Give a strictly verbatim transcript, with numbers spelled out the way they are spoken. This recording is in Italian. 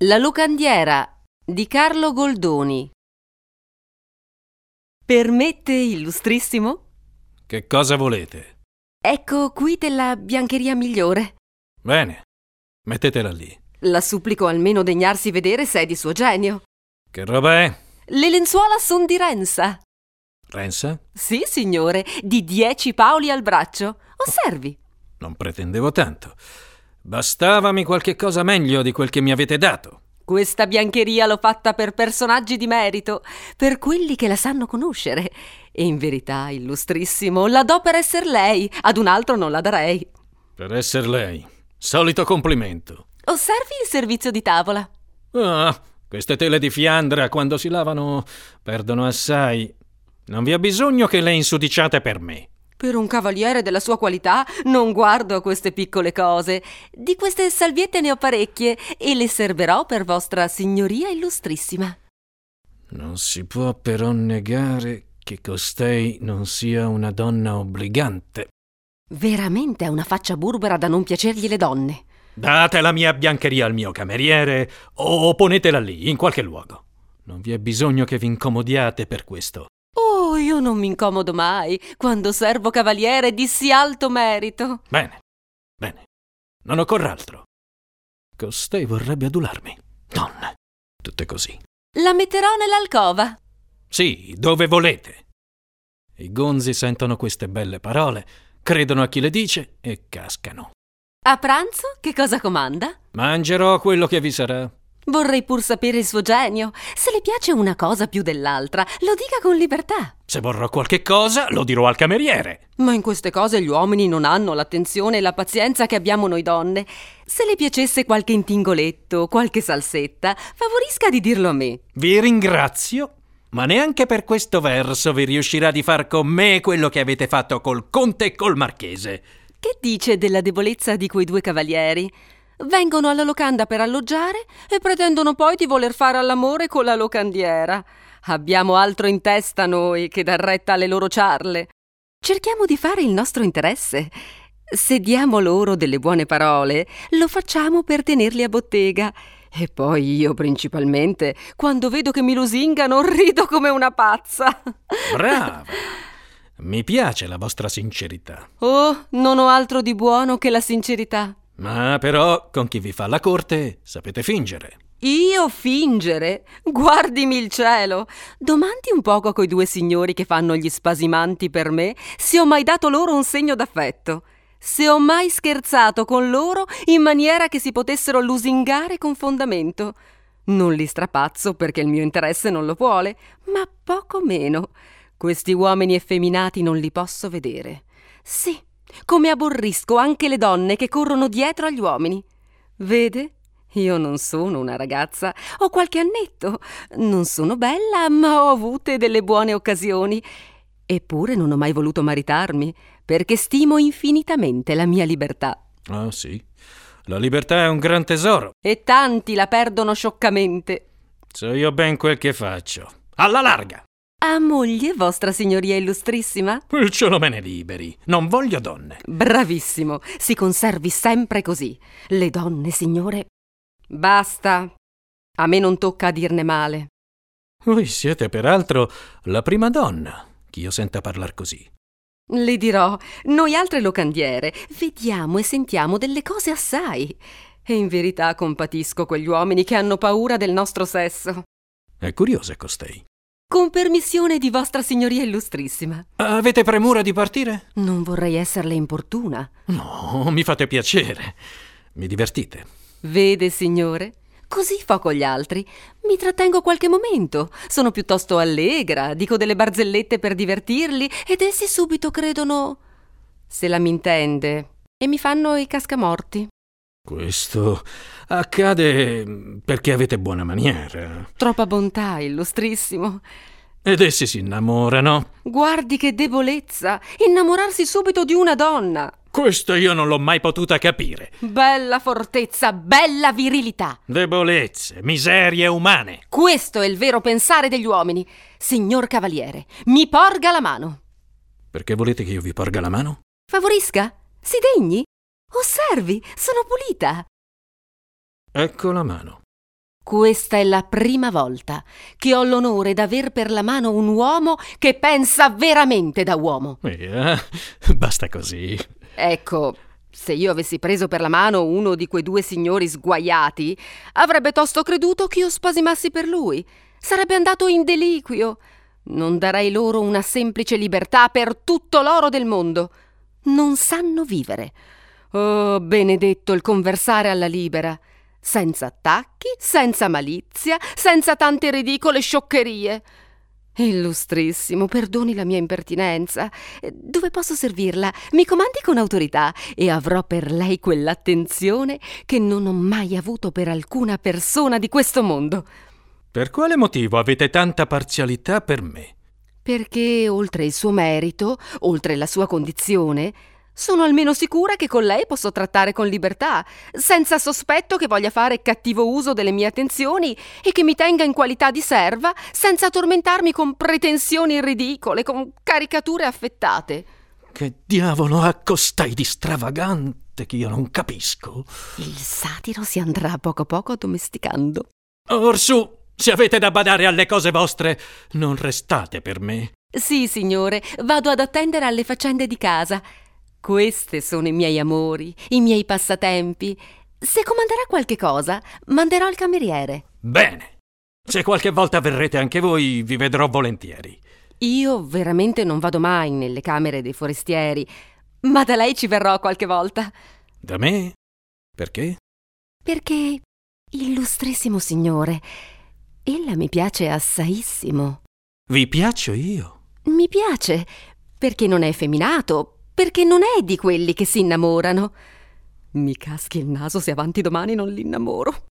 La locandiera di Carlo Goldoni. Permette, illustrissimo? Che cosa volete? Ecco qui della biancheria migliore. Bene, mettetela lì. La supplico almeno degnarsi vedere se è di suo genio. Che roba è? Le lenzuola son di Rensa. Rensa? Sì, signore, di dieci paoli al braccio. Osservi. Non pretendevo tanto. Bastavami qualche cosa meglio di quel che mi avete dato. Questa biancheria l'ho fatta per personaggi di merito, per quelli che la sanno conoscere. E in verità, illustrissimo, la do per esser lei, ad un altro non la darei. Per esser lei. Solito complimento. Osservi il servizio di tavola. Ah, queste tele di Fiandra, quando si lavano, perdono assai. Non vi ha bisogno che le insudiciate per me. Per un cavaliere della sua qualità non guardo a queste piccole cose. Di queste salviette ne ho parecchie e le serberò per vostra signoria illustrissima. Non si può però negare che costei non sia una donna obbligante. Veramente ha una faccia burbera da non piacergli le donne. Date la mia biancheria al mio cameriere o ponetela lì, in qualche luogo. Non vi è bisogno che vi incomodiate per questo. Oh, io non mi incomodo mai quando servo cavaliere di sì alto merito. Bene, bene, non occorre altro. Costei vorrebbe adularmi. Donne, tutte così. La metterò nell'alcova. Sì, dove volete. I gonzi sentono queste belle parole, credono a chi le dice e cascano. A pranzo che cosa comanda? Mangerò quello che vi sarà. Vorrei pur sapere il suo genio. Se le piace una cosa più dell'altra, lo dica con libertà. Se vorrò qualche cosa, lo dirò al cameriere. Ma in queste cose gli uomini non hanno l'attenzione e la pazienza che abbiamo noi donne. Se le piacesse qualche intingoletto, qualche salsetta, favorisca di dirlo a me. Vi ringrazio, ma neanche per questo verso vi riuscirà di far con me quello che avete fatto col conte e col marchese. Che dice della debolezza di quei due cavalieri? Vengono alla locanda per alloggiare e pretendono poi di voler fare all'amore con la locandiera. Abbiamo altro in testa noi che dar retta alle loro ciarle. Cerchiamo di fare il nostro interesse. Se diamo loro delle buone parole, lo facciamo per tenerli a bottega. E poi io principalmente, quando vedo che mi lusingano, rido come una pazza. Brava! Mi piace la vostra sincerità. Oh, non ho altro di buono che la sincerità. Ma però, con chi vi fa la corte, sapete fingere. Io fingere? Guardimi il cielo! Domandi un poco a quei due signori che fanno gli spasimanti per me se ho mai dato loro un segno d'affetto. Se ho mai scherzato con loro in maniera che si potessero lusingare con fondamento. Non li strapazzo perché il mio interesse non lo vuole, ma poco meno. Questi uomini effeminati non li posso vedere. Sì, come aborrisco anche le donne che corrono dietro agli uomini. Vede? Io non sono una ragazza, ho qualche annetto. Non sono bella, ma ho avute delle buone occasioni. Eppure non ho mai voluto maritarmi, perché stimo infinitamente la mia libertà. Ah, sì? La libertà è un gran tesoro. E tanti la perdono scioccamente. So io ben quel che faccio. Alla larga! Ha moglie, vostra signoria illustrissima? Il cielo me ne liberi. Non voglio donne. Bravissimo, si conservi sempre così. Le donne, signore... Basta. A me non tocca a dirne male. Voi siete peraltro la prima donna che io senta parlar così. Le dirò, noi altre locandiere vediamo e sentiamo delle cose assai. E in verità compatisco quegli uomini che hanno paura del nostro sesso. È curiosa costei. Con permissione di vostra signoria illustrissima. Avete premura di partire? Non vorrei esserle importuna. No, mi fate piacere. Mi divertite. Vede, signore? Così fo con gli altri. Mi trattengo qualche momento. Sono piuttosto allegra, dico delle barzellette per divertirli ed essi subito credono... se la m'intende. E mi fanno i cascamorti. Questo accade perché avete buona maniera. Troppa bontà, illustrissimo. Ed essi si innamorano. Guardi che debolezza! Innamorarsi subito di una donna! Questo io non l'ho mai potuta capire. Bella fortezza, bella virilità! Debolezze, miserie umane. Questo è il vero pensare degli uomini. Signor cavaliere, mi porga la mano. Perché volete che io vi porga la mano? Favorisca? Si degni? Osservi, sono pulita. Ecco la mano. Questa è la prima volta che ho l'onore d'aver per la mano un uomo che pensa veramente da uomo. Via, basta così. Ecco, se io avessi preso per la mano uno di quei due signori sguaiati, avrebbe tosto creduto che io spasimassi per lui. Sarebbe andato in deliquio. Non darei loro una semplice libertà per tutto l'oro del mondo. Non sanno vivere. Oh, benedetto il conversare alla libera. Senza attacchi, senza malizia, senza tante ridicole scioccherie. Illustrissimo, perdoni la mia impertinenza. Dove posso servirla? Mi comandi con autorità e avrò per lei quell'attenzione che non ho mai avuto per alcuna persona di questo mondo. Per quale motivo avete tanta parzialità per me? Perché, oltre il suo merito, oltre la sua condizione, sono almeno sicura che con lei posso trattare con libertà, senza sospetto che voglia fare cattivo uso delle mie attenzioni e che mi tenga in qualità di serva, senza tormentarmi con pretensioni ridicole, con caricature affettate. Che diavolo ha costai di stravagante che io non capisco? Il satiro si andrà a poco a poco addomesticando. Orsù, se avete da badare alle cose vostre, non restate per me. Sì, signore, vado ad attendere alle faccende di casa. Queste sono i miei amori, i miei passatempi. Se comanderà qualche cosa, manderò il cameriere. Bene. Se qualche volta verrete anche voi, vi vedrò volentieri. Io veramente non vado mai nelle camere dei forestieri, ma da lei ci verrò qualche volta. Da me? Perché? Perché, illustrissimo signore, ella mi piace assaissimo. Vi piaccio io? Mi piace, perché non è effeminato, perché non è di quelli che si innamorano. Mi caschi il naso se avanti domani non l'innamoro.